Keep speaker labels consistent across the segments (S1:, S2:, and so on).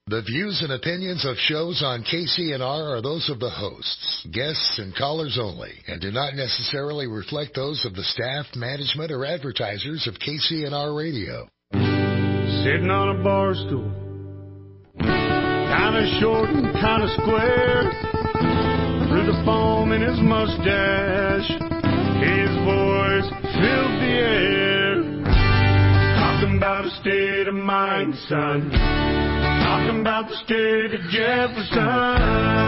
S1: The views and opinions of shows on KCNR are those of the hosts, guests, and callers only, and do not necessarily reflect those of the staff, management, or advertisers of KCNR Radio.
S2: Sitting on a bar stool, kinda short and kinda square, through the foam in his mustache, his voice filled the air, talking about a state of mind, son. Talking about the state of Jefferson.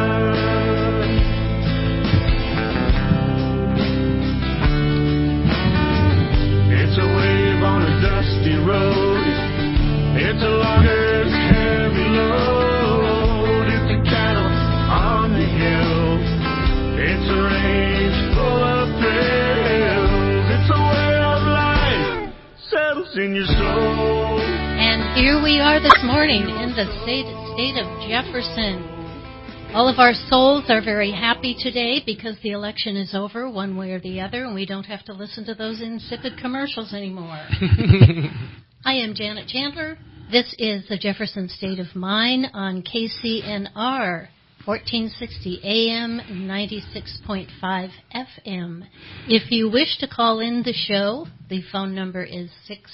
S2: It's a wave on a dusty road. It's a logger's heavy load. It's a cattle on the hill. It's a range full of thrills. It's a way of life settles in your soul.
S3: And here we are this morning in the state of Jefferson. All of our souls are very happy today because the election is over one way or the other, and we don't have to listen to those insipid commercials anymore. I am Janet Chandler. This is the Jefferson State of Mind on KCNR, 1460 AM, 96.5 FM. If you wish to call in the show, the phone number is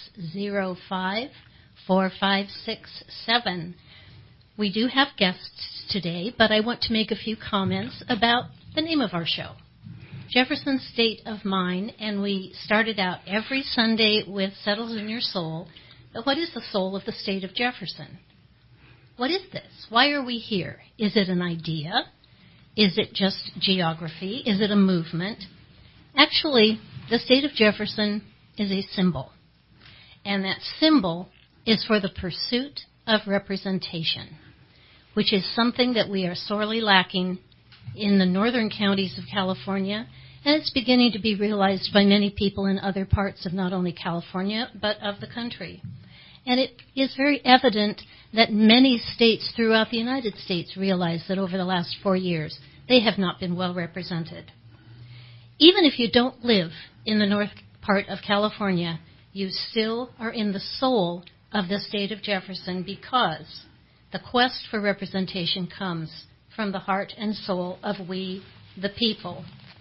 S3: 605-4567. We do have guests today, but I want to make a few comments about the name of our show, Jefferson State of Mind, and we started out every Sunday with Settles in Your Soul. But what is the soul of the state of Jefferson? What is this? Why are we here? Is it an idea? Is it just geography? Is it a movement? Actually, the state of Jefferson is a symbol, and that symbol is for the pursuit of representation, which is something that we are sorely lacking in the northern counties of California, and it's beginning to be realized by many people in other parts of not only California, but of the country. And it is very evident that many states throughout the United States realize that over the last 4 years, they have not been well represented. Even if you don't live in the north part of California, you still are in the soul of the state of Jefferson, because the quest for representation comes from the heart and soul of we, the people.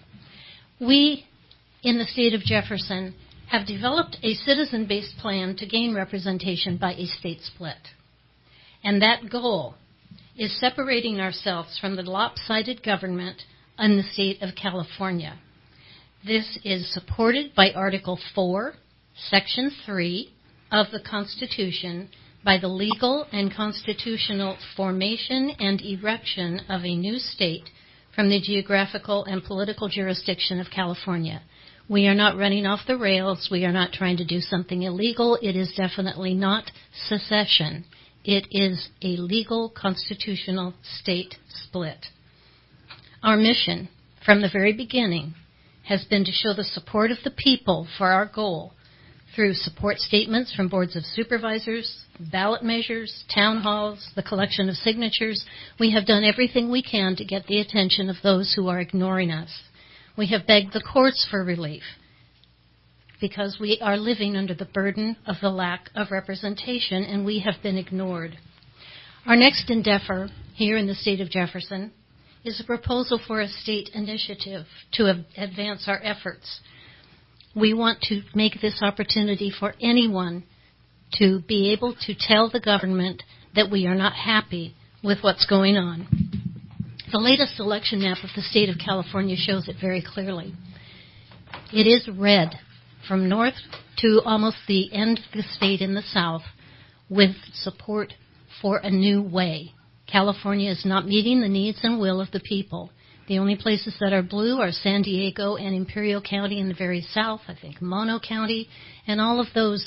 S3: We, in the state of Jefferson, have developed a citizen-based plan to gain representation by a state split. And that goal is separating ourselves from the lopsided government in the state of California. This is supported by Article 4, Section 3, of the Constitution, by the legal and constitutional formation and erection of a new state from the geographical and political jurisdiction of California. We are not running off the rails. We are not trying to do something illegal. It is definitely not secession. It is a legal constitutional state split. Our mission from the very beginning has been to show the support of the people for our goal through support statements from boards of supervisors, ballot measures, town halls, the collection of signatures. We have done everything we can to get the attention of those who are ignoring us. We have begged the courts for relief because we are living under the burden of the lack of representation, and we have been ignored. Our next endeavor here in the state of Jefferson is a proposal for a state initiative to advance our efforts. We want to make this opportunity for anyone to be able to tell the government that we are not happy with what's going on. The latest election map of the state of California shows it very clearly. It is red from north to almost the end of the state in the south, with support for a new way. California is not meeting the needs and will of the people. The only places that are blue are San Diego and Imperial County in the very south, I think Mono County, and all of those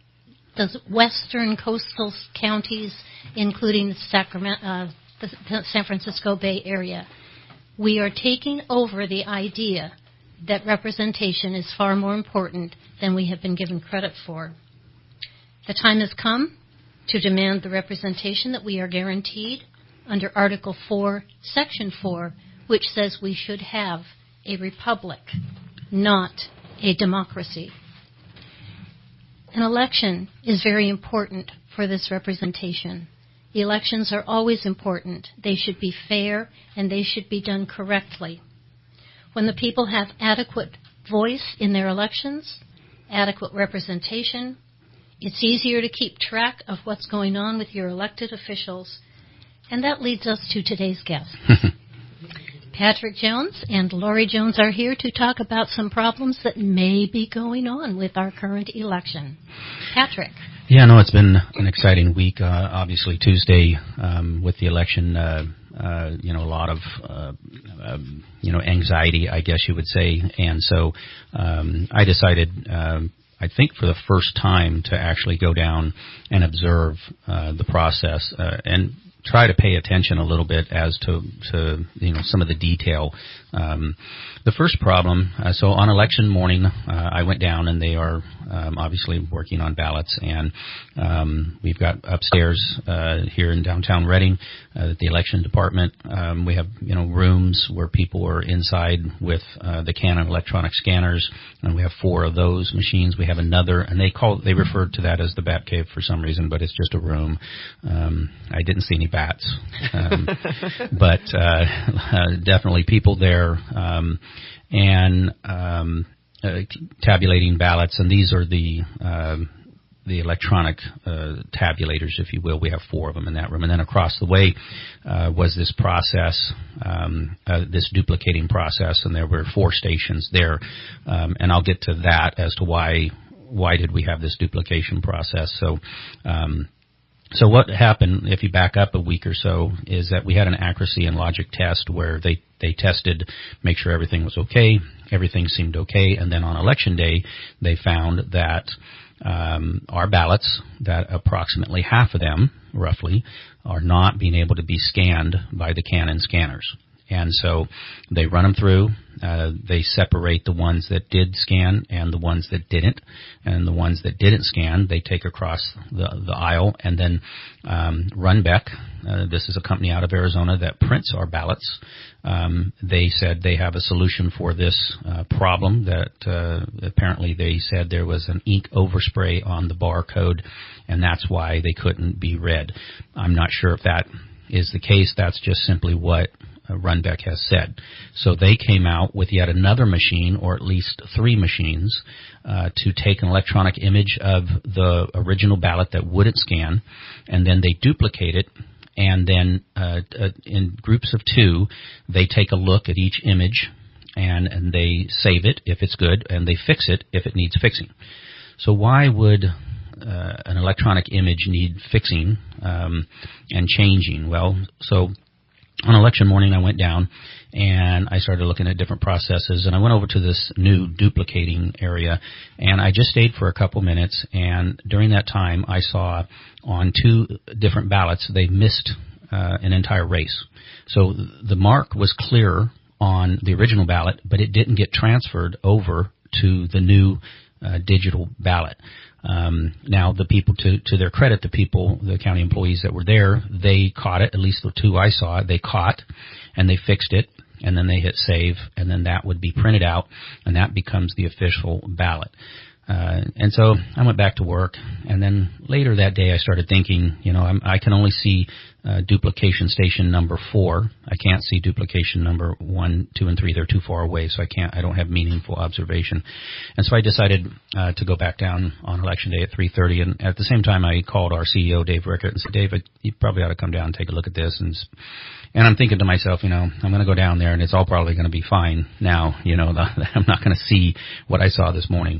S3: western coastal counties, including the San Francisco Bay Area. We are taking over the idea that representation is far more important than we have been given credit for. The time has come to demand the representation that we are guaranteed under Article 4, Section 4, which says we should have a republic, not a democracy. An election is very important for this representation. Elections are always important. They should be fair, and they should be done correctly. When the people have adequate voice in their elections, adequate representation, it's easier to keep track of what's going on with your elected officials. And that leads us to today's guest. Patrick Jones and Lori Jones are here to talk about some problems that may be going on with our current election. Patrick.
S4: Yeah, no, it's been an exciting week. Obviously, Tuesday with the election, a lot of, anxiety, I guess you would say. And so I decided, I think for the first time, to actually go down and observe the process and try to pay attention a little bit as to some of the detail. The first problem, so on election morning, I went down, and they are obviously working on ballots, and we've got upstairs here in downtown Reading at the election department. We have rooms where people are inside with the Canon electronic scanners, and we have 4 of those machines. We have another, and they referred to that as the Bat Cave for some reason, but it's just a room. I didn't see any bats, but definitely people there. And tabulating ballots, and these are the electronic tabulators, if you will. We have 4 of them in that room, and then across the way was this process, this duplicating process, and there were 4 stations there, and I'll get to that as to why did we have this duplication process. So what happened, if you back up a week or so, is that we had an accuracy and logic test where they tested, make sure everything was okay, everything seemed okay, and then on election day, they found that our ballots, that approximately half of them, roughly, are not being able to be scanned by the Canon scanners. And so they run them through. They separate the ones that did scan and the ones that didn't. And the ones that didn't scan, they take across the aisle. And then Runbeck, this is a company out of Arizona that prints our ballots. They said they have a solution for this problem, that apparently they said there was an ink overspray on the barcode, and that's why they couldn't be read. I'm not sure if that is the case. That's just simply what Runbeck has said. So they came out with yet another machine, or at least 3 machines, to take an electronic image of the original ballot that wouldn't scan, and then they duplicate it, and then in groups of 2, they take a look at each image, and they save it if it's good, and they fix it if it needs fixing. So why would an electronic image need fixing and changing? Well, so on election morning, I went down and I started looking at different processes, and I went over to this new duplicating area, and I just stayed for a couple minutes, and during that time, I saw on 2 different ballots, they missed an entire race. So the mark was clear on the original ballot, but it didn't get transferred over to the new digital ballot. Now, the people, to their credit, the county employees that were there, they caught it, at least the 2 I saw, they caught, and they fixed it, and then they hit save, and then that would be printed out, and that becomes the official ballot. And so I went back to work, and then later that day I started thinking, I can only see duplication station number 4. I can't see duplication number 1, 2, and 3. They're too far away, so I don't have meaningful observation. And so I decided to go back down on election day at 3:30, and at the same time I called our CEO, Dave Rickert, and said, Dave, you probably ought to come down and take a look at this. And I'm thinking to myself, I'm going to go down there, and it's all probably going to be fine now. I'm not going to see what I saw this morning.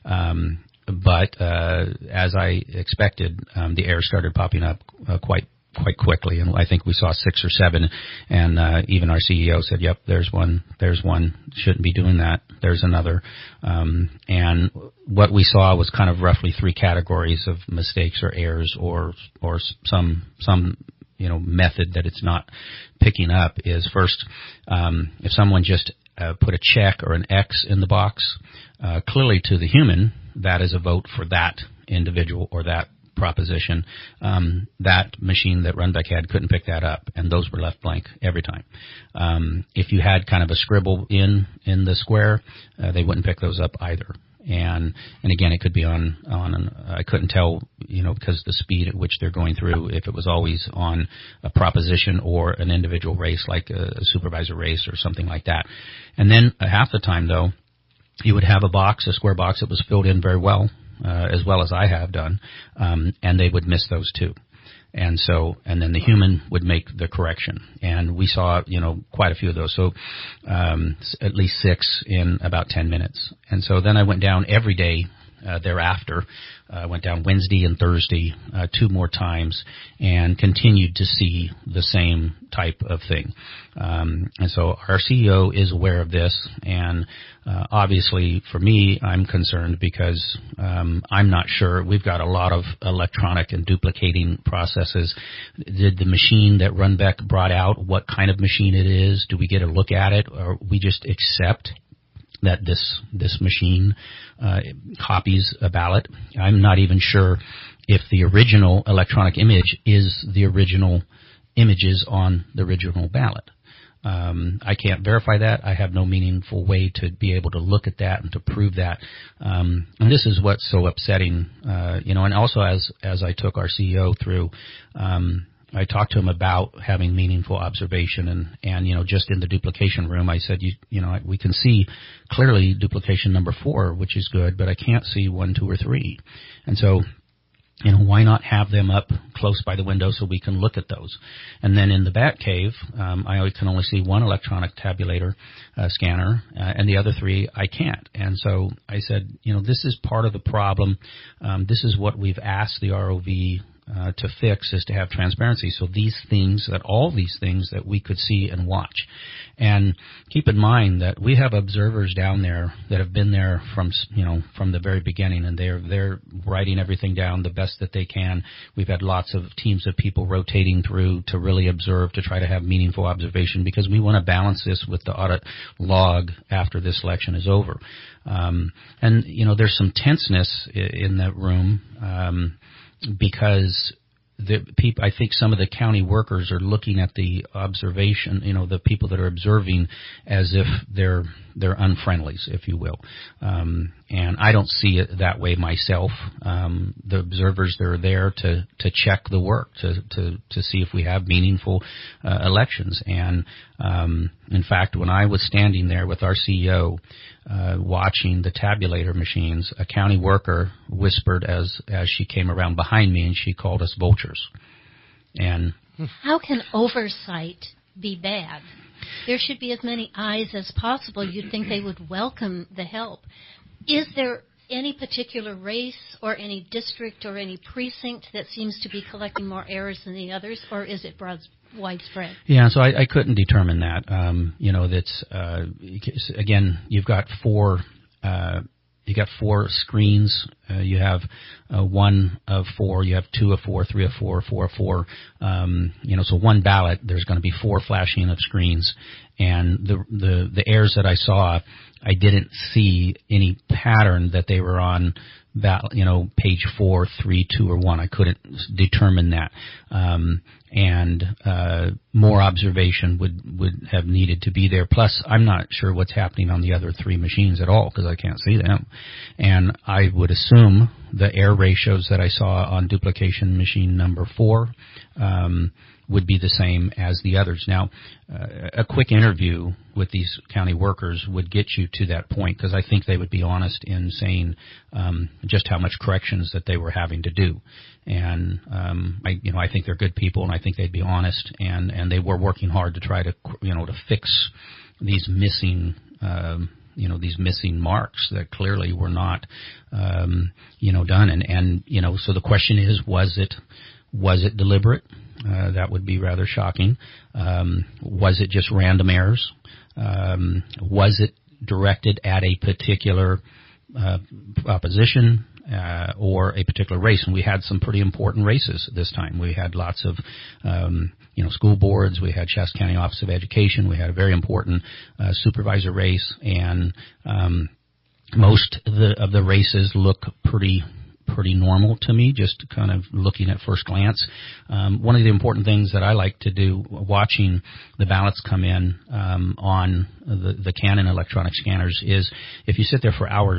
S4: But as I expected, the errors started popping up quite quickly, and I think we saw 6 or 7, and even our CEO said, yep, there's one, shouldn't be doing that, there's another. And what we saw was kind of roughly 3 categories of mistakes or errors or some method that it's not picking up. Is first, if someone just put a check or an X in the box, clearly to the human, that is a vote for that individual or that proposition. That machine that Runbeck had couldn't pick that up, and those were left blank every time. If you had kind of a scribble in the square, they wouldn't pick those up either. And again, it could be on I couldn't tell, because the speed at which they're going through, if it was always on a proposition or an individual race, like a supervisor race or something like that. And then half the time, though, you would have a square box that was filled in very well as I have done, and they would miss those too. And then the human would make the correction. And we saw, quite a few of those. So, at least 6 in about 10 minutes. And so then I went down every day, thereafter. Went down Wednesday and Thursday, 2 more times, and continued to see the same type of thing. And so our CEO is aware of this, and obviously for me, I'm concerned because I'm not sure. We've got a lot of electronic and duplicating processes. Did the machine that Runbeck brought out, what kind of machine it is? Do we get a look at it, or we just accept that this machine copies a ballot? I'm not even sure if the original electronic image is the original images on the original ballot. I can't verify that. I have no meaningful way to be able to look at that and to prove that. And this is what's so upsetting, and also as I took our CEO through, I talked to him about having meaningful observation, and just in the duplication room, I said, we can see clearly duplication number 4, which is good, but I can't see 1, 2, or 3. And so, why not have them up close by the window so we can look at those? And then in the Bat Cave, I can only see 1 electronic tabulator scanner, and the other 3 I can't. And so I said, this is part of the problem. This is what we've asked the ROV to fix, is to have transparency. So all these things that we could see and watch. And keep in mind that we have observers down there that have been there from the very beginning, and they're writing everything down the best that they can. We've had lots of teams of people rotating through to really observe, to try to have meaningful observation, because we want to balance this with the audit log after this election is over. And there's some tenseness in that room, because I think some of the county workers are looking at the observation, the people that are observing, as if they're unfriendlies, if you will. And I don't see it that way myself. The observers, they're there to check the work, to see if we have meaningful elections. And in fact, when I was standing there with our CEO, watching the tabulator machines, a county worker whispered as she came around behind me, and she called us vultures. And
S3: how can oversight be bad? There should be as many eyes as possible. You'd think they would welcome the help. Is there any particular race or any district or any precinct that seems to be collecting more errors than the others, or is it widespread?
S4: Yeah, so I couldn't determine that. That's again, you've got 4 screens. You have 1 of 4. You have 2 of 4, 3 of 4, 4 of 4. So 1 ballot, there's going to be 4 flashing of screens. And the errors that I saw, I didn't see any pattern that they were on page 4, 3, 2, or 1. I couldn't determine that. And more observation would have needed to be there. Plus, I'm not sure what's happening on the other 3 machines at all, because I can't see them. And I would assume the error ratios that I saw on duplication machine number 4 would be the same as the others. Now, a quick interview with these county workers would get you to that point, because I think they would be honest in saying just how much corrections that they were having to do. And I think they're good people, and I think they'd be honest, and they were working hard to try to to fix these missing these missing marks that clearly were not done. And so the question is, was it deliberate? That would be rather shocking. Was it just random errors? Was it directed at a particular opposition or a particular race? And we had some pretty important races this time. We had lots of school boards. We had Shasta County Office of Education. We had a very important supervisor race, and most of the races look pretty normal to me, just kind of looking at first glance. One of the important things that I like to do watching the ballots come in on the Canon electronic scanners is, if you sit there for hours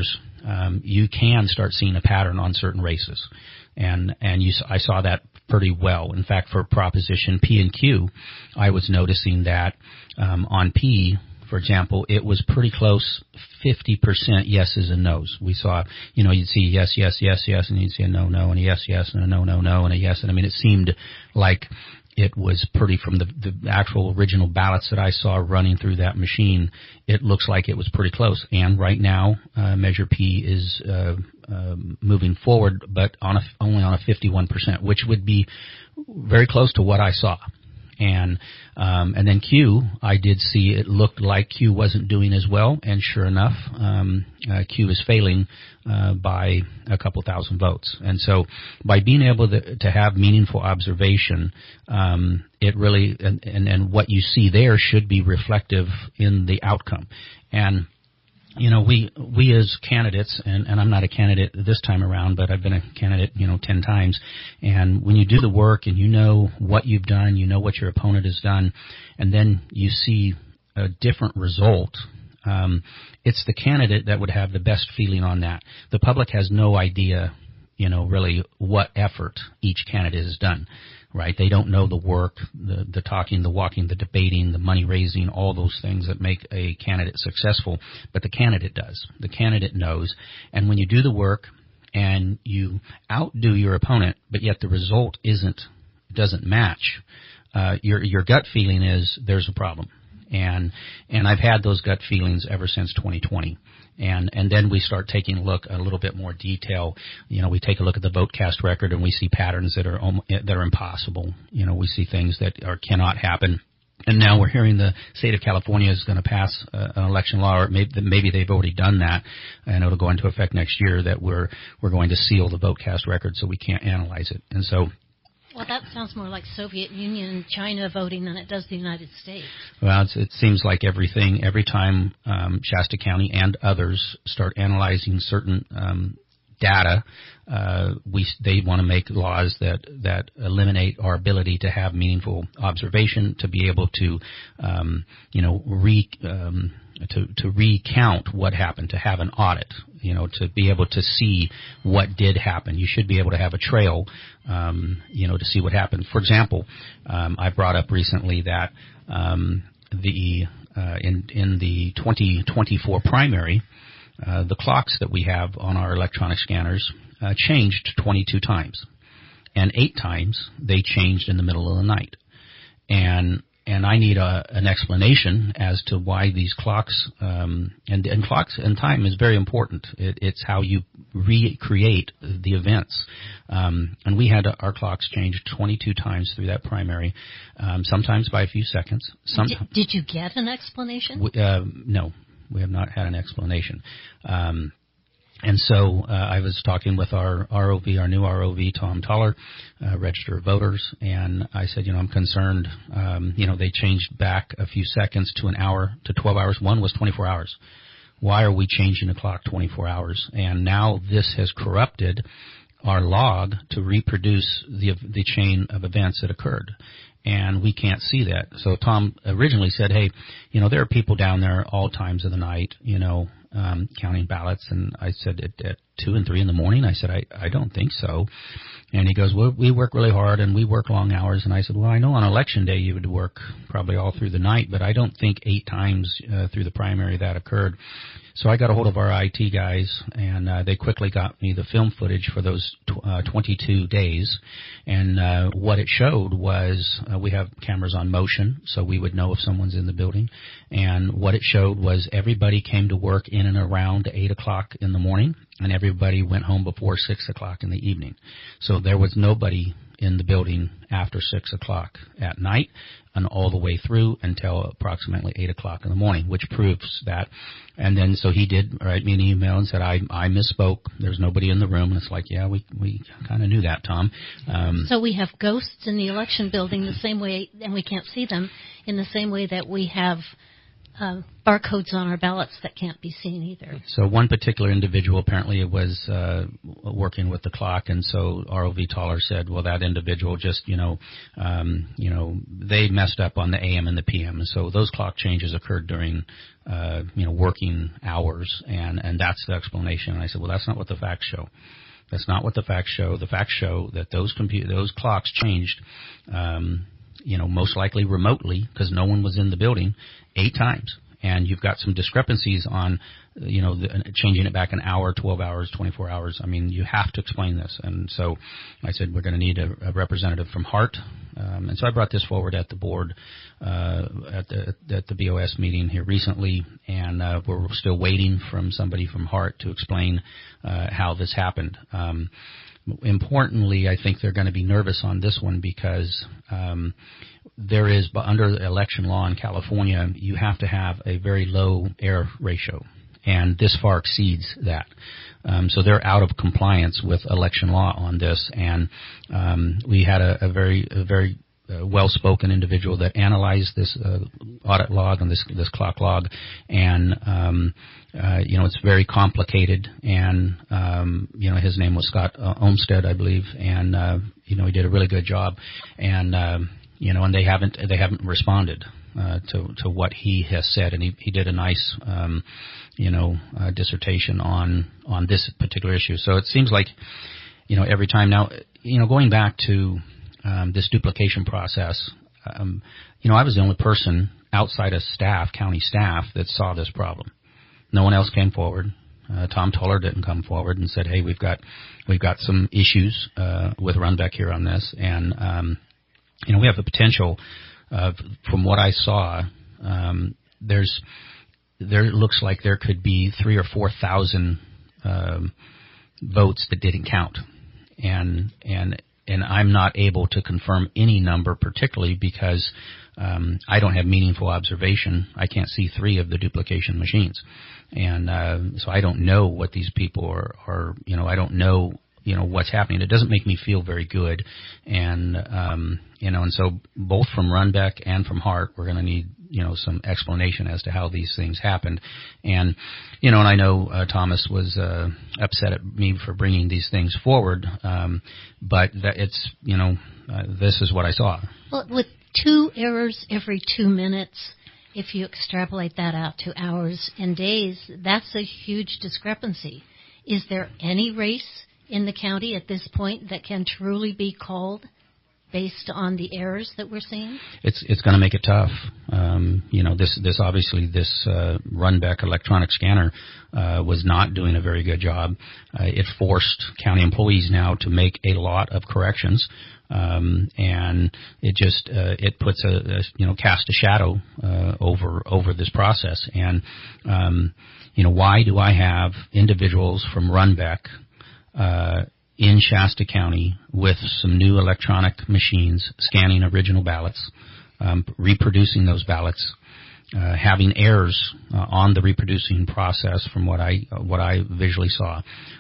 S4: you can start seeing a pattern on certain races. And I saw that pretty well. In fact, for proposition P and Q, I was noticing that on P, for example, it was pretty close, 50% yeses and nos. We saw, you'd see yes, yes, yes, yes, and you'd see a no, no, and a yes, yes, and a no, no, no, and a yes. And I mean, it seemed like it was pretty, from the actual original ballots that I saw running through that machine, it looks like it was pretty close. And right now, Measure P is moving forward, but only on a 51%, which would be very close to what I saw. And then Q, I did see it looked like Q wasn't doing as well, and sure enough, Q is failing by a couple thousand votes. And so, by being able to have meaningful observation, it really and what you see there should be reflective in the outcome. And we as candidates, and I'm not a candidate this time around, but I've been a candidate, 10 times. And when you do the work and you know what you've done, you know what your opponent has done, and then you see a different result, it's the candidate that would have the best feeling on that. The public has no idea, really what effort each candidate has done. Right? They don't know the work, the talking, the walking, the debating, the money raising, all those things that make a candidate successful. But the candidate does. The candidate knows. And when you do the work and you outdo your opponent, but yet the result doesn't match, your gut feeling is there's a problem. And I've had those gut feelings ever since 2020. And then we start taking a little bit more detail. We take a look at the vote cast record and we see patterns that are impossible. We see things that cannot happen. And now we're hearing the state of California is going to pass an election law, or maybe they've already done that, and it'll go into effect next year, that we're going to seal the vote cast record so we can't analyze it. And so,
S3: well, that sounds more like Soviet Union and China voting than it does the United States.
S4: Well, it seems like every time Shasta County and others start analyzing certain data, they want to make laws that eliminate our ability to have meaningful observation, to be able to, to recount what happened, to have an audit, to be able to see what did happen. You should be able to have a trail, to see what happened. For example, I brought up recently that in the 2024 primary, the clocks that we have on our electronic scanners changed 22 times, and 8 times they changed in the middle of the night. And I need an explanation as to why these clocks, and clocks and time is very important. It's how you recreate the events. And we had our clocks changed 22 times through that primary, sometimes by a few seconds.
S3: Did you get an explanation?
S4: No, we have not had an explanation. And so I was talking with our ROV, our new ROV, Tom Toller, register of voters, and I said, I'm concerned. They changed back a few seconds to an hour to 12 hours. One was 24 hours. Why are we changing the clock 24 hours? And now this has corrupted our log to reproduce the chain of events that occurred. And we can't see that. So Tom originally said, hey, there are people down there all times of the night, counting ballots. And I said, at 2 and 3 in the morning, I said, I don't think so. And he goes, well, we work really hard and we work long hours. And I said, well, I know on election day you would work probably all through the night, but I don't think 8 times through the primary that occurred. So I got a hold of our IT guys, and they quickly got me the film footage for those 22 days. And what it showed was we have cameras on motion, so we would know if someone's in the building. And what it showed was everybody came to work in and around 8 o'clock in the morning, and everybody went home before 6 o'clock in the evening. So there was nobody in the building after 6 o'clock at night and all the way through until approximately 8 o'clock in the morning, which proves that. And then so he did write me an email and said, I misspoke. There's nobody in the room. And it's like, yeah, we kind of knew that, Tom.
S3: So we have ghosts in the election building the same way, and we can't see them, in the same way that we have barcodes on our ballots that can't be seen either.
S4: So one particular individual apparently was working with the clock, and so ROV Toller said, well, that individual just, they messed up on the AM and the PM. So those clock changes occurred during, working hours, and that's the explanation. And I said, well, that's not what the facts show. That's not what the facts show. The facts show that those clocks changed, most likely remotely, because no one was in the building, 8 times. And you've got some discrepancies on, changing it back an hour, 12 hours, 24 hours. I mean, you have to explain this. And so I said, we're going to need a representative from HART. And so I brought this forward at the board, at the BOS meeting here recently. And we're still waiting from somebody from HART to explain how this happened. Importantly, I think they're going to be nervous on this one because there is, under election law in California, you have to have a very low error ratio, and this far exceeds that. So they're out of compliance with election law on this, and we had a very well-spoken individual that analyzed this audit log and this clock log, and it's very complicated. And his name was Scott Olmstead, I believe, and he did a really good job. And and they haven't responded to what he has said, and he did a nice dissertation on this particular issue. So it seems like every time now, going back to this duplication process, I was the only person outside of county staff, that saw this problem. No one else came forward. Tom Toller didn't come forward and said, "Hey, we've got some issues with Runbeck here on this," and we have the potential. From what I saw, there looks like there could be 3,000 or 4,000 votes that didn't count, and I'm not able to confirm any number particularly because I don't have meaningful observation. I can't see 3 of the duplication machines, and so I don't know what these people are. I don't know what's happening. It doesn't make me feel very good, and and so both from Runbeck and from HART, we're going to need some explanation as to how these things happened. And and I know Thomas was upset at me for bringing these things forward, but that it's this is what I saw.
S3: Well, with 2 errors every 2 minutes, if you extrapolate that out to hours and days, that's a huge discrepancy. Is there any race in the county at this point that can truly be called based on the errors that we're seeing?
S4: It's going to make it tough. This obviously this Runbeck electronic scanner was not doing a very good job. It forced county employees now to make a lot of corrections, and it just it puts cast a shadow over this process. And why do I have individuals from Runbeck in Shasta County with some new electronic machines scanning original ballots, reproducing those ballots, having errors on the reproducing process from what I visually saw.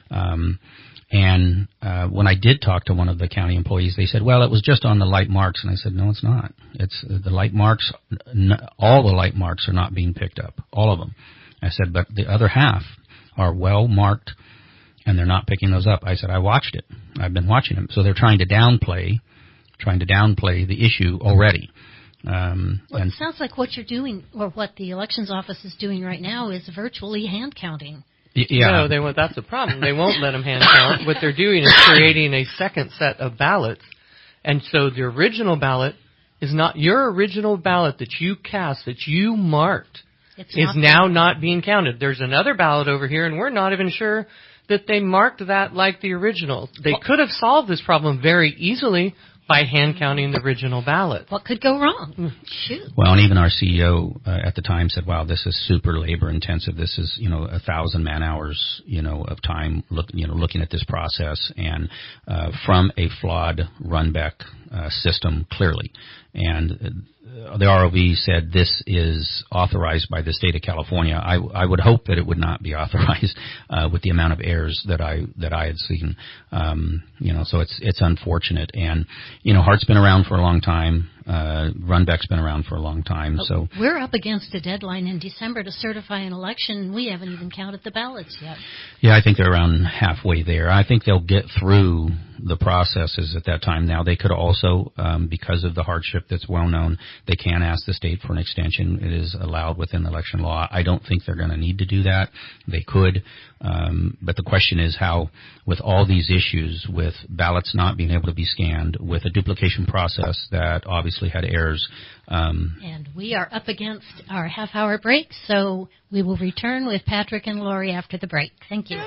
S4: And when I did talk to one of the county employees, they said, well, it was just on the light marks. And I said, no, it's not. It's the light marks. All the light marks are not being picked up, all of them. I said, but the other half are well marked, and they're not picking those up. I said, I watched it. I've been watching them. So they're trying to downplay the issue already.
S3: Well, it sounds like what you're doing, or what the elections office is doing right now, is virtually hand counting.
S5: Yeah. No, that's the problem. They won't let them hand count. What they're doing is creating a second set of ballots. And so the original ballot is not your original ballot that you cast, that you marked, is now not being counted. There's another ballot over here, and we're not even sure that they marked that like the original. They could have solved this problem very easily by hand counting the original ballot.
S3: What could go wrong? Shoot.
S4: Well, and even our CEO at the time said, wow, this is super labor intensive. This is, 1,000 man hours, of time looking at this process, and from a flawed Runbeck system, clearly. And the ROV said this is authorized by the state of California. I would hope that it would not be authorized with the amount of errors that I had seen. So it's unfortunate. And HART's been around for a long time. Runbeck's been around for a long time. So
S3: we're up against a deadline in December to certify an election, and we haven't even counted the ballots yet.
S4: Yeah, I think they're around halfway there. I think they'll get through the processes at that time. Now, they could also, because of the hardship that's well known, they can ask the state for an extension. It is allowed within election law. I don't think they're going to need to do that. They could. But the question is how, with all these issues, with ballots not being able to be scanned, with a duplication process that obviously had errors.
S3: And we are up against our half-hour break, so we will return with Patrick and Lori after the break. Thank you.
S2: I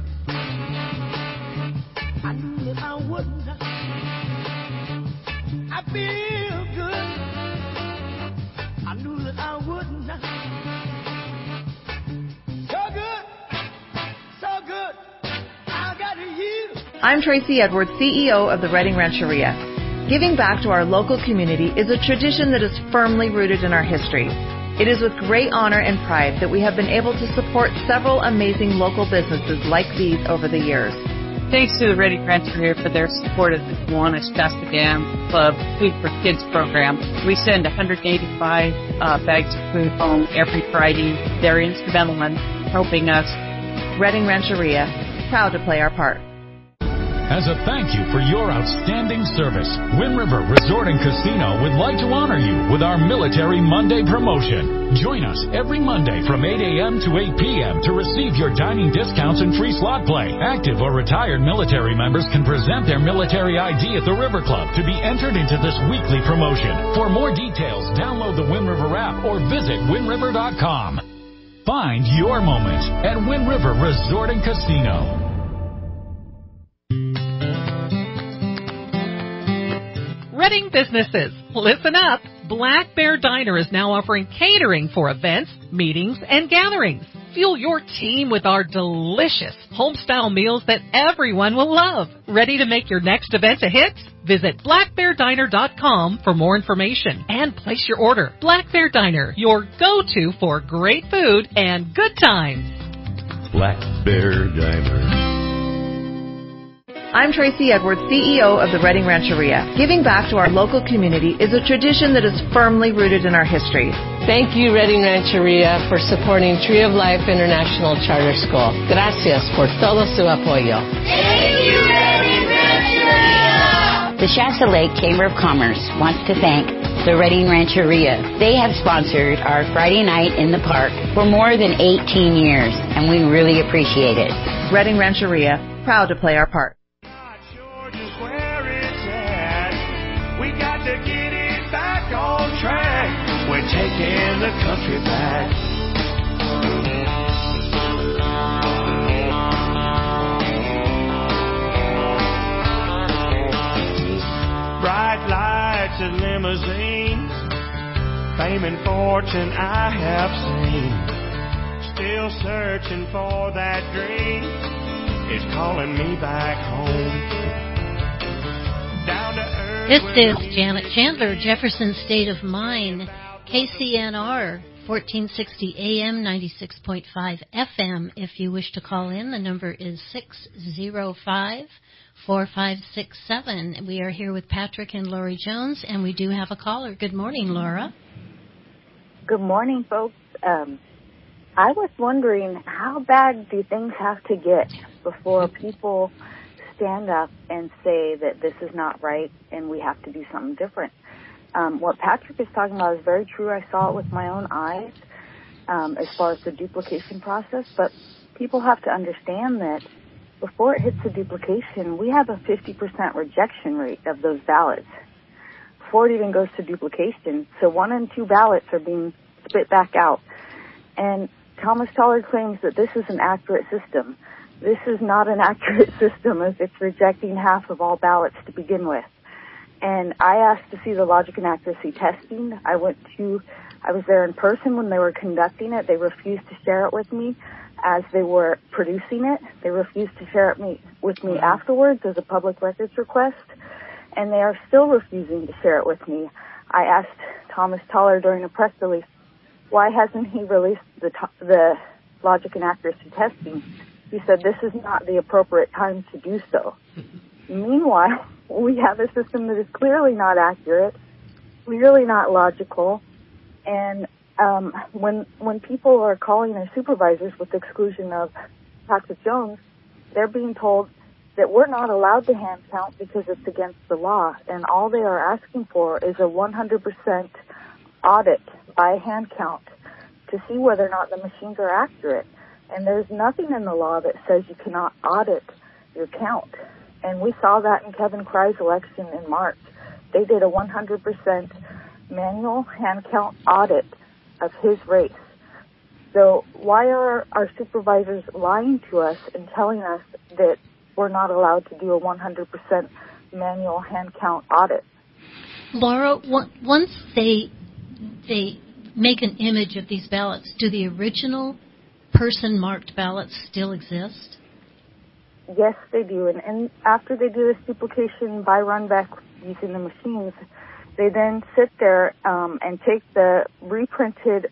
S2: knew that I wouldn't. I feel good. I knew that I wouldn't. So good, so good. I got you.
S6: I'm Tracy Edwards, CEO of the Redding Rancheria. Giving back to our local community is a tradition that is firmly rooted in our history. It is with great honor and pride that we have been able to support several amazing local businesses like these over the years.
S7: Thanks to the Redding Rancheria for their support of the Kiwanis Shasta Dam Club Food for Kids program. We send 185 bags of food home every Friday. They're instrumental in helping us.
S6: Redding Rancheria, proud to play our part.
S8: As a thank you for your outstanding service, Wind River Resort and Casino would like to honor you with our Military Monday promotion. Join us every Monday from 8 a.m. to 8 p.m. to receive your dining discounts and free slot play. Active or retired military members can present their military ID at the River Club to be entered into this weekly promotion. For more details, download the Wind River app or visit windriver.com. Find your moment at Wind River Resort and Casino.
S9: Redding businesses, listen up. Black Bear Diner is now offering catering for events, meetings, and gatherings. Fuel your team with our delicious home-style meals that everyone will love. Ready to make your next event a hit? Visit blackbeardiner.com for more information and place your order. Black Bear Diner, your go-to for great food and good times.
S2: Black Bear Diner.
S6: I'm Tracy Edwards, CEO of the Redding Rancheria. Giving back to our local community is a tradition that is firmly rooted in our history.
S10: Thank you, Redding Rancheria, for supporting Tree of Life International Charter School. Gracias por todo su apoyo.
S11: Thank you, Redding Rancheria! The Shasta Lake Chamber of Commerce wants to thank the Redding Rancheria. They have sponsored our Friday night in the park for more than 18 years, and we really appreciate it.
S6: Redding Rancheria, proud to play our part.
S2: We got to get it back on track. We're taking the country back. Bright lights and limousines, fame and fortune I have seen. Still searching for that dream. It's calling me back home. Down to earth.
S3: This is Janet Chandler, Jefferson State of Mind, KCNR, 1460 AM, 96.5 FM. If you wish to call in, the number is 605-4567. We are here with Patrick and Lori Jones, and we do have a caller. Good morning, Laura.
S12: Good morning, folks. I was wondering, how bad do things have to get before people stand up and say that this is not right and we have to do something different? What Patrick is talking about is very true. I saw it with my own eyes as far as the duplication process, but people have to understand that before it hits the duplication, we have a 50% rejection rate of those ballots before it even goes to duplication. So 1 and 2 ballots are being spit back out. And Thomas Toller claims that this is an accurate system. This is not an accurate system as it's rejecting half of all ballots to begin with. And I asked to see the logic and accuracy testing. I was there in person when they were conducting it. They refused to share it with me as they were producing it. They refused to share it with me afterwards as a public records request. And they are still refusing to share it with me. I asked Thomas Toller during a press release, why hasn't he released the logic and accuracy testing? He said, this is not the appropriate time to do so. Meanwhile, we have a system that is clearly not accurate. clearly not logical. And when people are calling their supervisors with the exclusion of Patrick Jones, they're being told that we're not allowed to hand count because it's against the law, and all they are asking for is a 100% audit by hand count to see whether or not the machines are accurate. And there's nothing in the law that says you cannot audit your count. And we saw that in Kevin Cry's election in March. They did a 100% manual hand count audit of his race. So why are our supervisors lying to us and telling us that we're not allowed to do a 100% manual hand count audit?
S3: Laura, once they make an image of these ballots, do the original person-marked ballots still exist?
S12: Yes, they do. And after they do this duplication by run-back using the machines, they then sit there and take the reprinted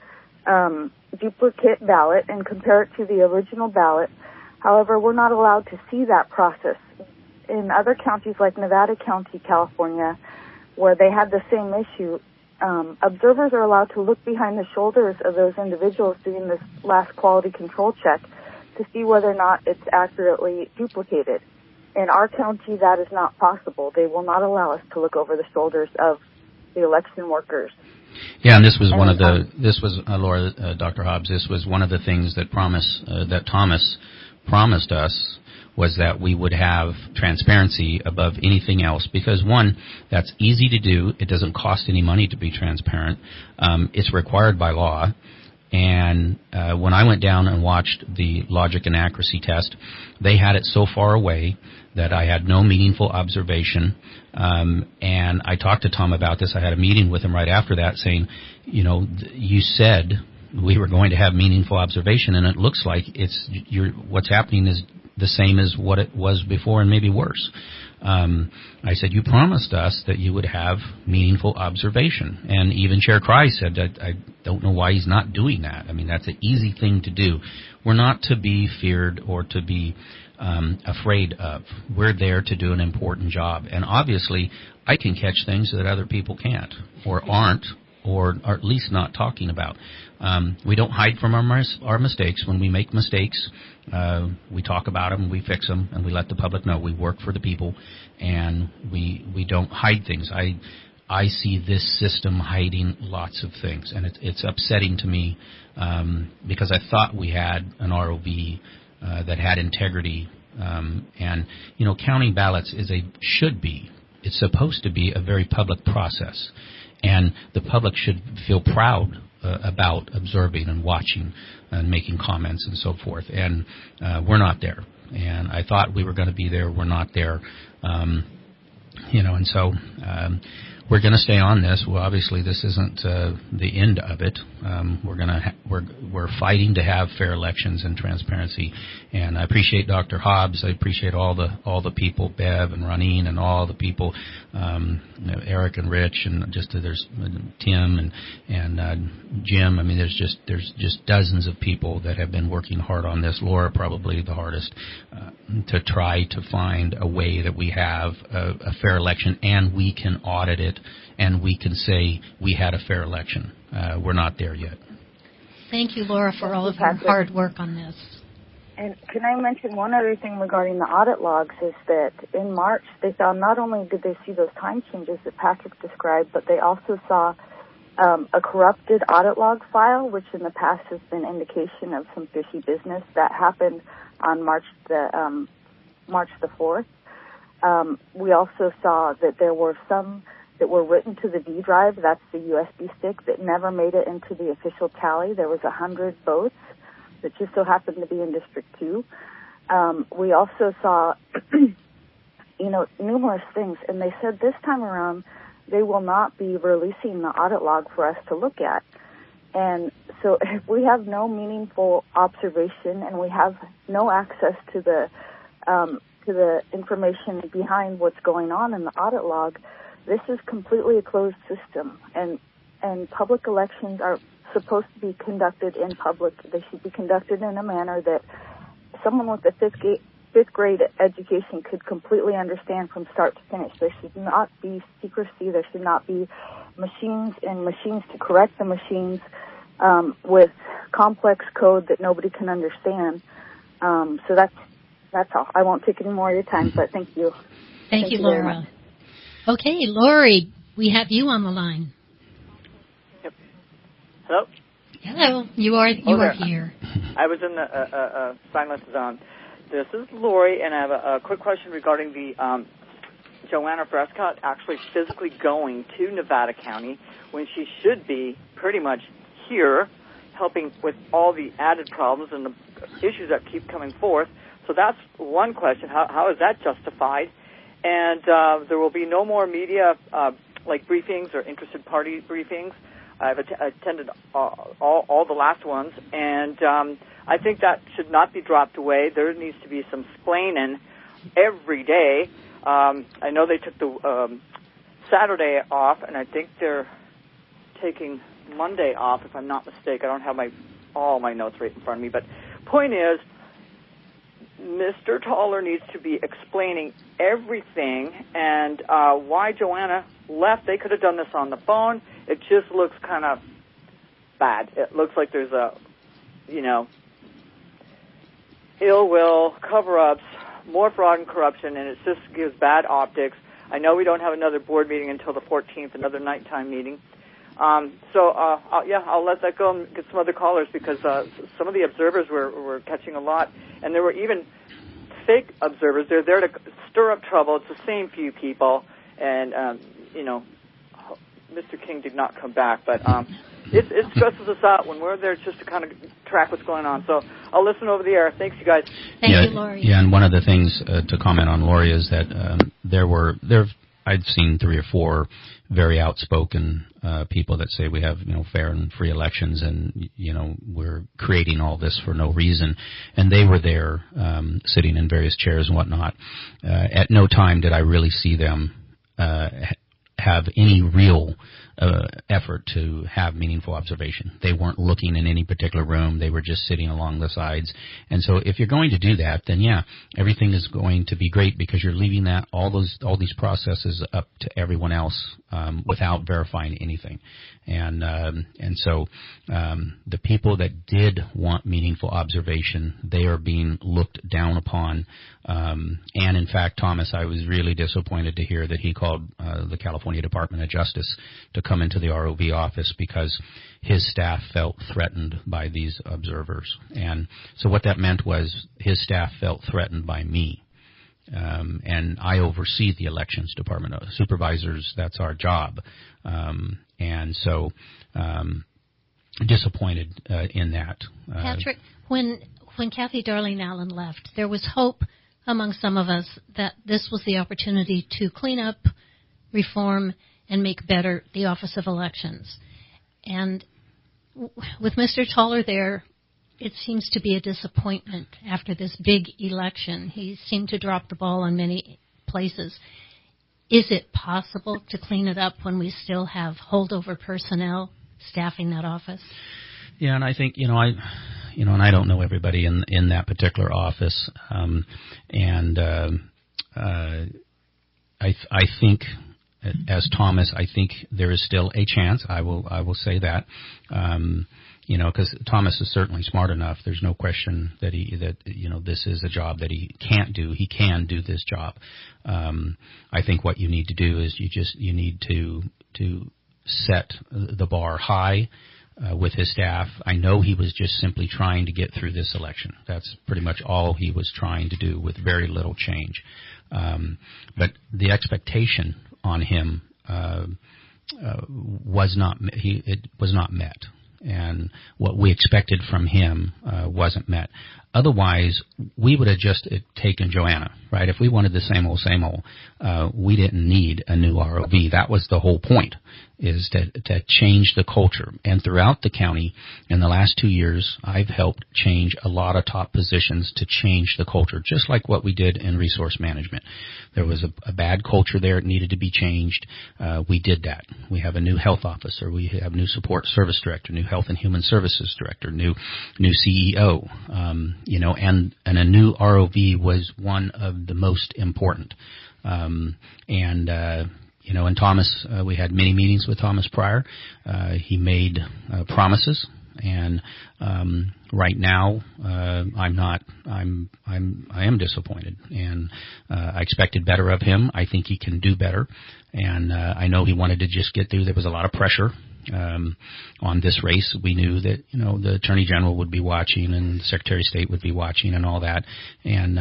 S12: duplicate ballot and compare it to the original ballot. However, we're not allowed to see that process. In other counties like Nevada County, California, where they had the same issue, observers are allowed to look behind the shoulders of those individuals doing this last quality control check to see whether or not it's accurately duplicated. In our county, that is not possible. They will not allow us to look over the shoulders of the election workers.
S4: Yeah, and this was one of the. This was Laura, Dr. Hobbs. This was one of the things that Thomas promised us, was that we would have transparency above anything else. Because one, that's easy to do. It doesn't cost any money to be transparent. It's required by law. And when I went down and watched the logic and accuracy test, they had it so far away that I had no meaningful observation. And I talked to Tom about this. I had a meeting with him right after that saying, you said we were going to have meaningful observation, and it looks like what's happening is the same as what it was before and maybe worse. I said, you promised us that you would have meaningful observation. And even Chair Cry said, I don't know why he's not doing that. I mean, that's an easy thing to do. We're not to be feared or to be afraid of. We're there to do an important job. And obviously, I can catch things that other people can't or aren't, or are at least not talking about. We don't hide from our mistakes. When we make mistakes, we talk about them, we fix them, and we let the public know. We work for the people, and we don't hide things. I see this system hiding lots of things, and it's upsetting to me because I thought we had an ROV that had integrity. And counting ballots it's supposed to be a very public process. And the public should feel proud about observing and watching and making comments and so forth. And we're not there. And I thought we were going to be there. We're not there. And so we're going to stay on this. Well, obviously, this isn't the end of it. We're fighting to have fair elections and transparency. And I appreciate Dr. Hobbs. I appreciate all the people, Bev and Roneen, and all the people, Eric and Rich, and there's Tim and Jim. I mean, there's just dozens of people that have been working hard on this. Laura probably the hardest to try to find a way that we have a fair election and we can audit it and we can say we had a fair election. We're not there yet.
S3: Thank you, Laura, for all of your hard work on this.
S12: And can I mention one other thing regarding the audit logs is that in March they found not only did they see those time changes that Patrick described, but they also saw a corrupted audit log file, which in the past has been indication of some fishy business that happened on March the 4th. We also saw that there were some that were written to the D drive, that's the USB stick, that never made it into the official tally. There was 100 votes that just so happened to be in District 2. We also saw, numerous things, and they said this time around they will not be releasing the audit log for us to look at. And so if we have no meaningful observation and we have no access to the information behind what's going on in the audit log, this is completely a closed system. And public elections are supposed to be conducted in public. They should be conducted in a manner that someone with a fifth grade education could completely understand from start to finish. There should not be secrecy. There should not be machines and machines to correct the machines with complex code that nobody can understand. So that's all. I won't take any more of your time, but thank you.
S3: Thank you, Laura. Okay, Lori, we have you on the line.
S13: Yep. Hello?
S3: Hello. You are here.
S13: I was in the silent zone. This is Lori, and I have a quick question regarding the Joanna Prescott actually physically going to Nevada County when she should be pretty much here helping with all the added problems and the issues that keep coming forth. So that's one question. How is that justified? And there will be no more media like briefings or interested party briefings. I've attended all the last ones, and I think that should not be dropped away. There needs to be some splaining every day. I know they took the Saturday off, and I think they're taking Monday off, if I'm not mistaken. I don't have all my notes right in front of me, but point is, Mr. Toller needs to be explaining everything and why Joanna left. They could have done this on the phone. It just looks kind of bad. It looks like there's ill will, cover-ups, more fraud and corruption, and it just gives bad optics. I know we don't have another board meeting until the 14th, another nighttime meeting. I'll let that go and get some other callers because some of the observers were catching a lot, and there were even fake observers. They're there to stir up trouble. It's the same few people, and Mr. King did not come back, but it stresses us out when we're there just to kind of track what's going on. So I'll listen over the air. Thanks, you guys.
S3: Thank you, Lori.
S4: Yeah, and one of the things to comment on, Lori, is that I'd seen 3 or 4 very outspoken people that say we have fair and free elections, and we're creating all this for no reason, and they were there sitting in various chairs and whatnot. At no time did I really see them have any real effort to have meaningful observation. They weren't looking in any particular room. They were just sitting along the sides. And so if you're going to do that, then everything is going to be great because you're leaving all these processes up to everyone else without verifying anything. And so the people that did want meaningful observation, they are being looked down upon. And in fact, Thomas, I was really disappointed to hear that he called the California Department of Justice to come into the ROV office because his staff felt threatened by these observers. And so what that meant was his staff felt threatened by me. And I oversee the elections department. Supervisors, that's our job. And so disappointed in that.
S3: Patrick, when Kathy Darling Allen left, there was hope among some of us that this was the opportunity to clean up, reform, and make better the Office of Elections. And with Mr. Toller there, it seems to be a disappointment after this big election. He seemed to drop the ball in many places. Is it possible to clean it up when we still have holdover personnel staffing that office?
S4: Yeah, and I think, and I don't know everybody in that particular office. I think, as Thomas, I think there is still a chance. I will say that. Because Thomas is certainly smart enough. There's no question that this is a job that he can't do. He can do this job. I think what you need to do is you need to set the bar high with his staff. I know he was just simply trying to get through this election. That's pretty much all he was trying to do with very little change. But the expectation on him was not met. And what we expected from him wasn't met. Otherwise, we would have just taken Joanna, right? If we wanted the same old, we didn't need a new ROV. That was the whole point, is to change the culture. And throughout the county, in the last 2 years, I've helped change a lot of top positions to change the culture, just like what we did in resource management. There was a bad culture there. It needed to be changed. We did that. We have a new health officer. We have a new support service director, new health and human services director, new CEO. And a new ROV was one of the most important. And Thomas, we had many meetings with Thomas Pryor. He made promises, and right now I am disappointed, and I expected better of him. I think he can do better, and I know he wanted to just get through. There was a lot of pressure on this race. We knew that the Attorney General would be watching, and the Secretary of State would be watching, and all that, and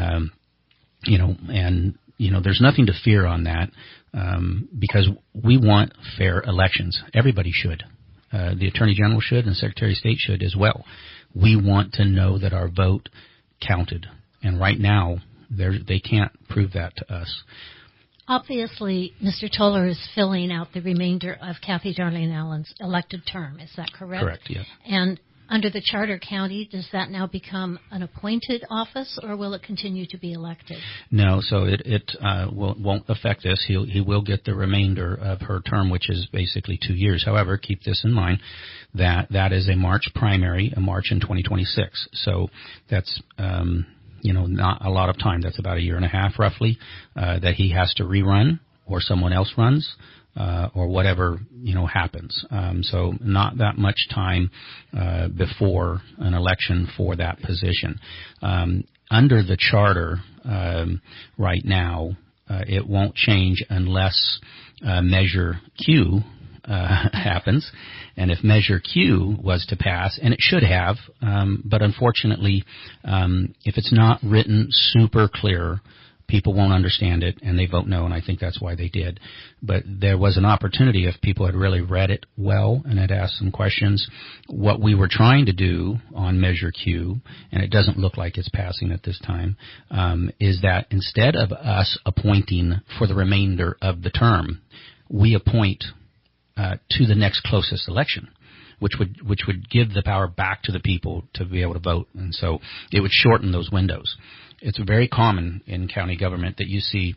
S4: there's nothing to fear on that. Because we want fair elections. Everybody should. The Attorney General should, and the Secretary of State should as well. We want to know that our vote counted. And right now, they can't prove that to us.
S3: Obviously, Mr. Toller is filling out the remainder of Kathy Darlene Allen's elected term. Is that correct?
S4: Correct, yes.
S3: And under the Charter County, does that now become an appointed office, or will it continue to be elected?
S4: No, so it won't affect this. He will get the remainder of her term, which is basically 2 years. However, keep this in mind, that is a March primary, a March in 2026. So that's not a lot of time. That's about a year and a half, roughly, that he has to rerun, or someone else runs. Or whatever happens. So not that much time before an election for that position. Under the charter right now, it won't change unless Measure Q happens. And if Measure Q was to pass, and it should have, but unfortunately, if it's not written super clear, people won't understand it, and they vote no, and I think that's why they did. But there was an opportunity, if people had really read it well and had asked some questions. What we were trying to do on Measure Q, and it doesn't look like it's passing at this time, is that instead of us appointing for the remainder of the term, we appoint to the next closest election, which would give the power back to the people to be able to vote, and so it would shorten those windows. It's very common in county government that you see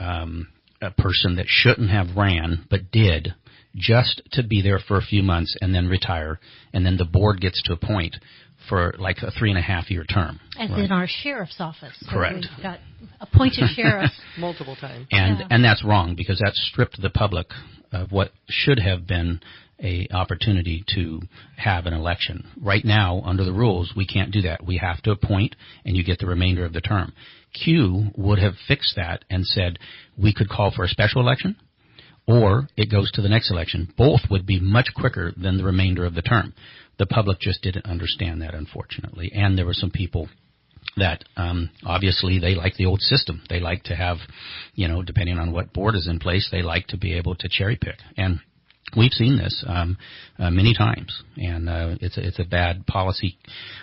S4: a person that shouldn't have ran but did, just to be there for a few months and then retire, and then the board gets to appoint for like a 3.5-year term.
S3: As in our sheriff's office. So
S4: correct.
S3: We've got appointed sheriffs
S5: multiple times.
S4: And that's wrong, because that stripped the public of what should have been a opportunity to have an election. Right now, under the rules, we can't do that. We have to appoint, and you get the remainder of the term. Q would have fixed that and said we could call for a special election, or it goes to the next election. Both would be much quicker than the remainder of the term. The public just didn't understand that, unfortunately. And there were some people that obviously they like the old system. They like to have, depending on what board is in place, they like to be able to cherry pick. And we've seen this many times, and it's a bad policy.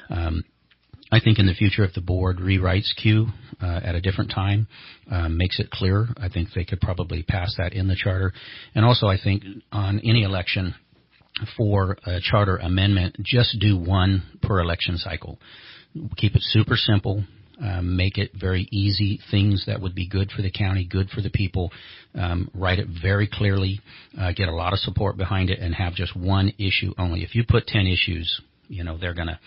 S4: I think in the future, if the board rewrites Q at a different time, makes it clearer, I think they could probably pass that in the charter. And also, I think on any election for a charter amendment, just do one per election cycle. Keep it super simple. Make it very easy, things that would be good for the county, good for the people. Write it very clearly, get a lot of support behind it, and have just one issue only. If you put 10 issues, they're gonna.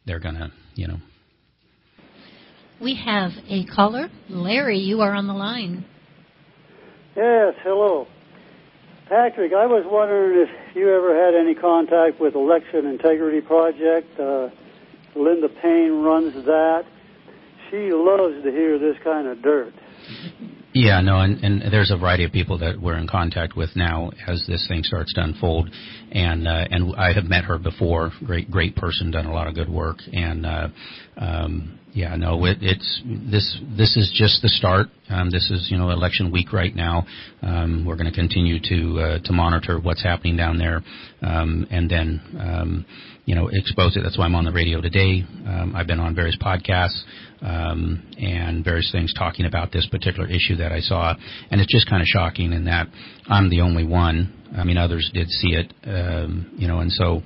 S3: We have a caller. Larry, you are on the line.
S14: Yes, hello. Patrick, I was wondering if you ever had any contact with Election Integrity Project. Linda Payne runs that. She loves to hear this kind of dirt.
S4: Yeah, no, and there's a variety of people that we're in contact with now as this thing starts to unfold, and I have met her before. Great person, done a lot of good work, and it's this is just the start. This is election week right now. We're going to continue to monitor what's happening down there, and then expose it. That's why I'm on the radio today. I've been on various podcasts and various things talking about this particular issue that I saw, and it's just kind of shocking in that I'm the only one. I mean, others did see it, and so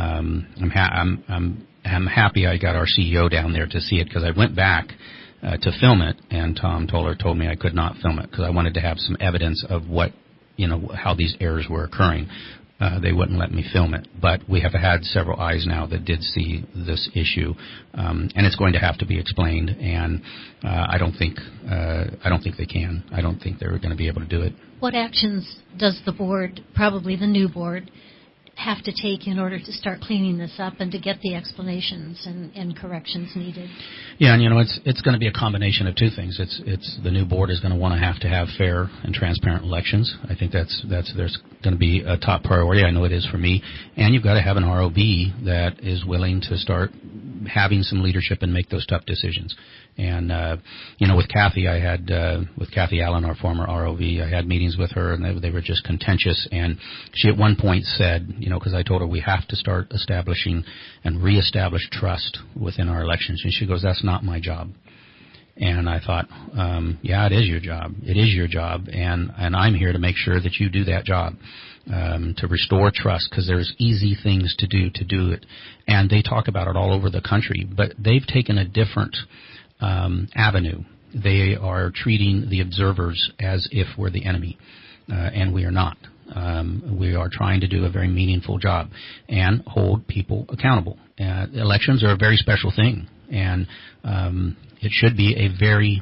S4: I'm happy I got our CEO down there to see it, because I went back to film it, and Tom Toller told me I could not film it because I wanted to have some evidence of what how these errors were occurring. they wouldn't let me film it. But we have had several eyes now that did see this issue, and it's going to have to be explained. And I don't think they can. I don't think they're going to be able to do it.
S3: What actions does the board, probably the new board, have to take in order to start cleaning this up and to get the explanations and corrections needed?
S4: Yeah, and it's going to be a combination of two things. It's the new board is going to want to have fair and transparent elections. I think there's going to be a top priority. I know it is for me. And you've got to have an ROB that is willing to start having some leadership and make those tough decisions. And with Kathy, with Kathy Allen, our former ROV, I had meetings with her, and they were just contentious. And she at one point said, because I told her we have to start establishing and reestablish trust within our elections. And she goes, "That's not my job." And I thought, yeah, it is your job. It is your job, and I'm here to make sure that you do that job. To restore trust, because there's easy things to do it. And they talk about it all over the country, but they've taken a different avenue. They are treating the observers as if we're the enemy, and we are not. We are trying to do a very meaningful job and hold people accountable. Elections are a very special thing, and it should be a very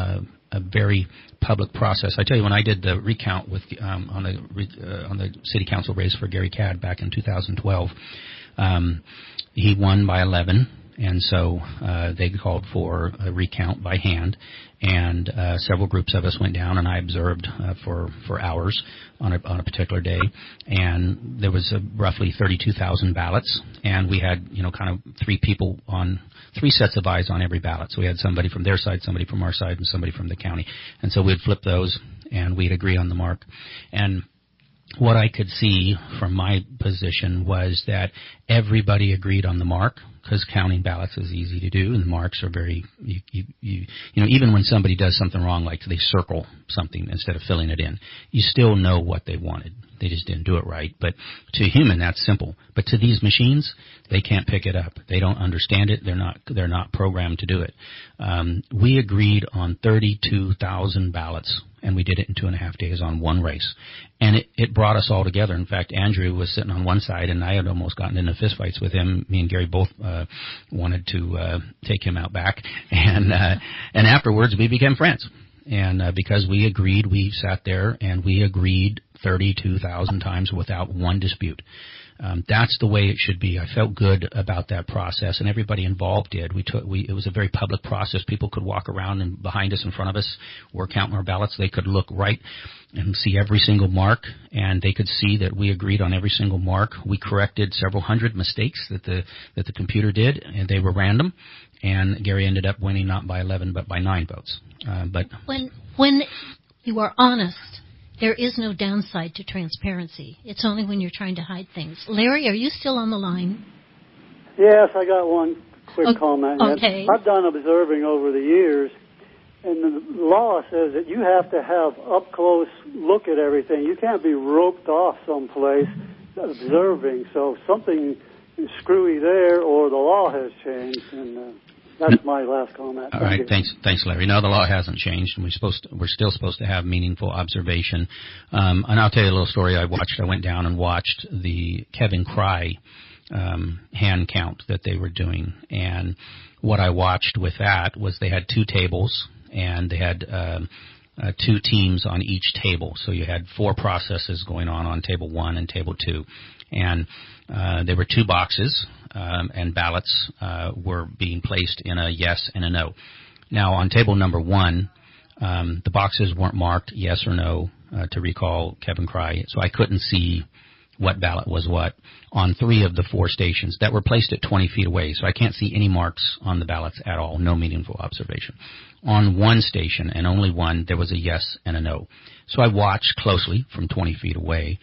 S4: public process. I tell you, when I did the recount with on the city council race for Gary Cadd back in 2012, he won by 11. And so they called for a recount by hand, and several groups of us went down, and I observed for hours on a particular day. And there was roughly 32,000 ballots, and we had kind of three sets of eyes on every ballot. So we had somebody from their side, somebody from our side, and somebody from the county. And so we'd flip those, and we'd agree on the mark. And what I could see from my position was that everybody agreed on the mark, because counting ballots is easy to do, and the marks are very, even when somebody does something wrong, like they circle something instead of filling it in, you still know what they wanted. They just didn't do it right. But to a human, that's simple. But to these machines, they can't pick it up. They don't understand it. They're not programmed to do it. We agreed on 32,000 ballots, and we did it in 2.5 days on one race. And it brought us all together. In fact, Andrew was sitting on one side, and I had almost gotten into fistfights with him. Me and Gary both wanted to take him out back. And afterwards, we became friends. And because we agreed, we sat there and we agreed 32,000 times without one dispute. That's the way it should be. I felt good about that process, and everybody involved did. It was a very public process. People could walk around and behind us, in front of us, we're counting our ballots. They could look right and see every single mark, and they could see that we agreed on every single mark. We corrected several hundred mistakes that the computer did, and they were random. And Gary ended up winning not by 11 but by 9 votes. But
S3: when you are honest, there is no downside to transparency. It's only when you're trying to hide things. Larry, are you still on the line?
S14: Yes, I got one quick comment.
S3: Okay.
S14: I've done observing over the years, and the law says that you have to have up-close look at everything. You can't be roped off someplace observing. So something is screwy there, or the law has changed, and that's my last comment.
S4: All right, thanks, Larry. No, the law hasn't changed, and we're still supposed to have meaningful observation. And I'll tell you a little story I watched. I went down and watched the Kevin Cry hand count that they were doing, and what I watched with that was they had 2 tables, and they had 2 teams on each table. So you had 4 processes going on table 1 and table 2, and there were 2 boxes. And ballots were being placed in a yes and a no. Now, on table number 1, the boxes weren't marked yes or no to recall Kevin Cry, so I couldn't see what ballot was what on 3 of the 4 stations that were placed at 20 feet away, so I can't see any marks on the ballots at all, no meaningful observation. On 1 station, and only 1, there was a yes and a no. So I watched closely from 20 feet away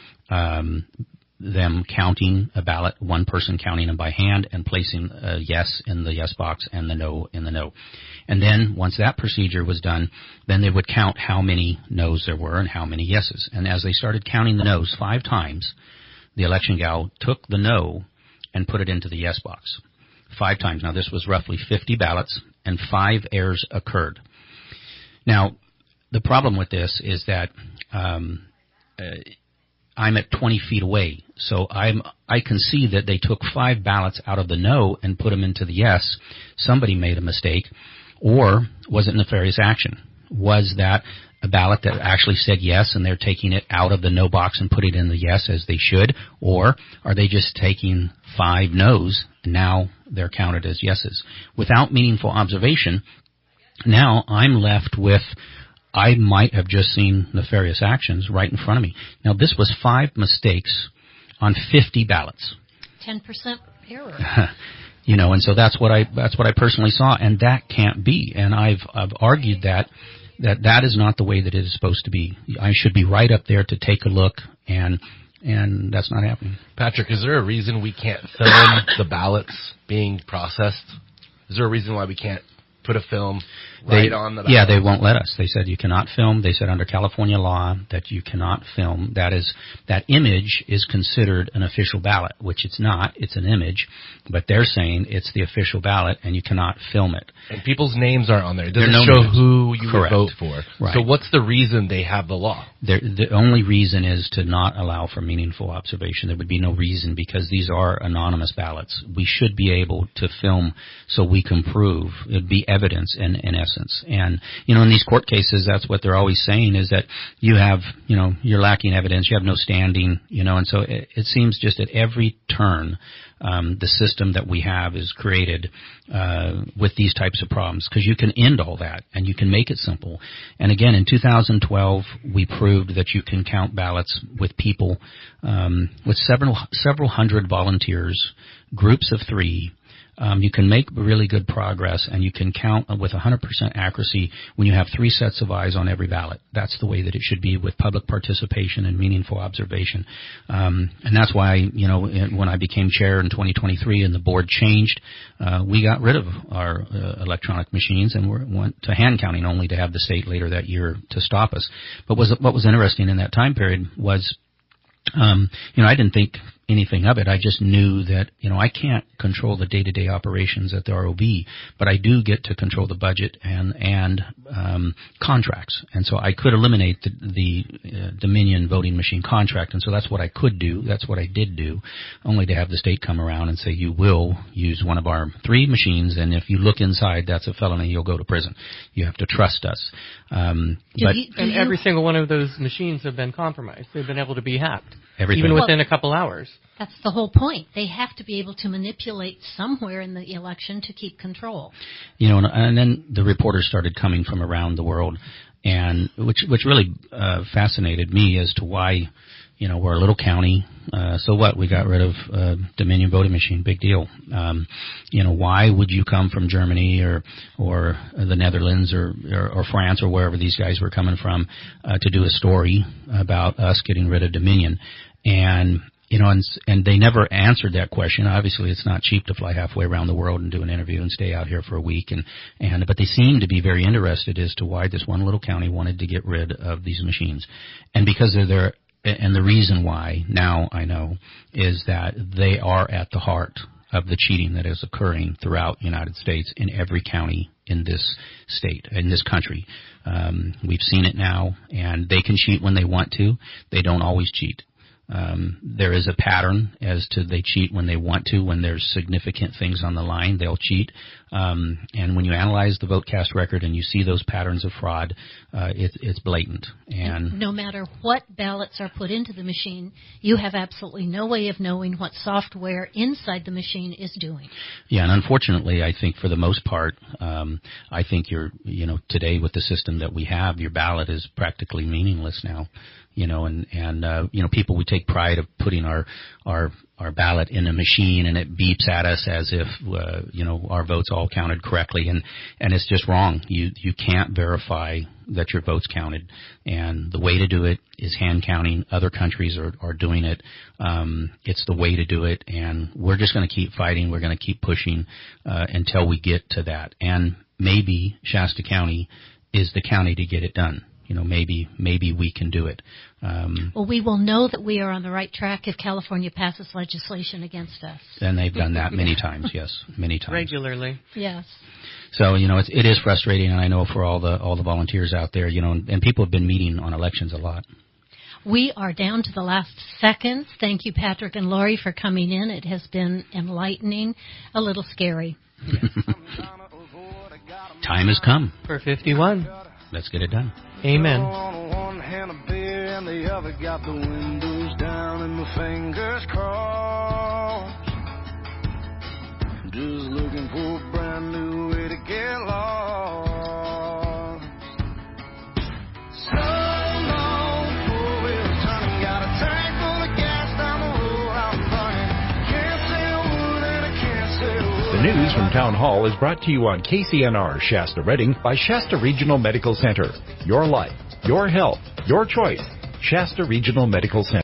S4: them counting a ballot, one person counting them by hand and placing a yes in the yes box and the no in the no. And then once that procedure was done, then they would count how many no's there were and how many yeses. And as they started counting the no's 5 times, the election gal took the no and put it into the yes box 5 times. Now, this was roughly 50 ballots, and 5 errors occurred. Now, the problem with this is that I'm at 20 feet away. So I can see that they took 5 ballots out of the no and put them into the yes. Somebody made a mistake. Or was it nefarious action? Was that a ballot that actually said yes and they're taking it out of the no box and putting it in the yes as they should? Or are they just taking 5 no's and now they're counted as yeses? Without meaningful observation, now I'm left with, I might have just seen nefarious actions right in front of me. Now this was 5 mistakes on 50 ballots.
S3: 10% error.
S4: And so that's what I personally saw, and that can't be. And I've argued that is not the way that it is supposed to be. I should be right up there to take a look, and that's not happening.
S15: Patrick, is there a reason we can't film the ballots being processed? Is there a reason why we can't put a film on the ballot?
S4: Yeah, they won't let us. They said you cannot film. They said under California law that you cannot film. That image is considered an official ballot, which it's not. It's an image, but they're saying it's the official ballot and you cannot film it.
S15: And people's names aren't on there. It doesn't show who you would vote for.
S4: Right.
S15: So what's the reason they have the law?
S4: The only reason is to not allow for meaningful observation. There would be no reason because these are anonymous ballots. We should be able to film so we can prove. It would be evidence in essence. And, in these court cases, that's what they're always saying is that you have, you're lacking evidence, you have no standing, and so it seems just at every turn, the system that we have is created with these types of problems because you can end all that and you can make it simple. And again, in 2012, we proved that you can count ballots with people, with several hundred volunteers, groups of 3. You can make really good progress, and you can count with 100% accuracy when you have 3 sets of eyes on every ballot. That's the way that it should be with public participation and meaningful observation. And that's why, when I became chair in 2023 and the board changed, we got rid of our electronic machines and went to hand counting only to have the state later that year to stop us. But what was interesting in that time period was, I didn't think anything of it. I just knew that, I can't control the day-to-day operations at the ROV, but I do get to control the budget and contracts. And so I could eliminate the Dominion voting machine contract. And so that's what I could do. That's what I did do, only to have the state come around and say, you will use one of our 3 machines, and if you look inside, that's a felony. You'll go to prison. You have to trust us.
S5: And every single one of those machines have been compromised. They've been able to be hacked.
S4: Everything.
S5: Even within a couple hours.
S3: That's the whole point. They have to be able to manipulate somewhere in the election to keep control.
S4: And then the reporters started coming from around the world, and which really fascinated me as to why, we're a little county. So what? We got rid of Dominion voting machine. Big deal. Why would you come from Germany or the Netherlands or France or wherever these guys were coming from to do a story about us getting rid of Dominion? And they never answered that question. Obviously, it's not cheap to fly halfway around the world and do an interview and stay out here for a week. But they seemed to be very interested as to why this one little county wanted to get rid of these machines. And because they're there, and the reason why, now I know, is that they are at the heart of the cheating that is occurring throughout the United States in every county in this state, in this country. We've seen it now, and they can cheat when they want to. They don't always cheat. There is a pattern as to they cheat when they want to. When there's significant things on the line, they'll cheat. And when you analyze the vote cast record and you see those patterns of fraud, it's blatant. And
S3: no matter what ballots are put into the machine, you have absolutely no way of knowing what software inside the machine is doing.
S4: Yeah, and unfortunately, I think for the most part, I think today with the system that we have, your ballot is practically meaningless now. People, we take pride of putting our ballot in a machine and it beeps at us as if, our votes all counted correctly. And it's just wrong. You can't verify that your vote's counted. And the way to do it is hand counting. Other countries are doing it. It's the way to do it. And we're just going to keep fighting. We're going to keep pushing, until we get to that. And maybe Shasta County is the county to get it done. Maybe we can do it.
S3: Well, we will know that we are on the right track if California passes legislation against us.
S4: And they've done that many times, yes, many times.
S5: Regularly.
S3: Yes.
S4: So, it is frustrating, and I know for all the volunteers out there, and people have been meeting on elections a lot.
S3: We are down to the last seconds. Thank you, Patrick and Lori, for coming in. It has been enlightening, a little scary.
S4: Time has come.
S5: For 51.
S4: Let's get it done.
S5: Amen.
S2: On one hand a beer and the other got the windows down and my fingers crossed. Just looking for a brand new way to get lost. So long, four-wheel turning, got a tank full of gas down the road I'm burning. Can't sell wood and I can't sell wood.
S16: The news from Town Hall is brought to you on KCNR Shasta Redding by Shasta Regional Medical Center. Your life, your health, your choice. Shasta Regional Medical Center.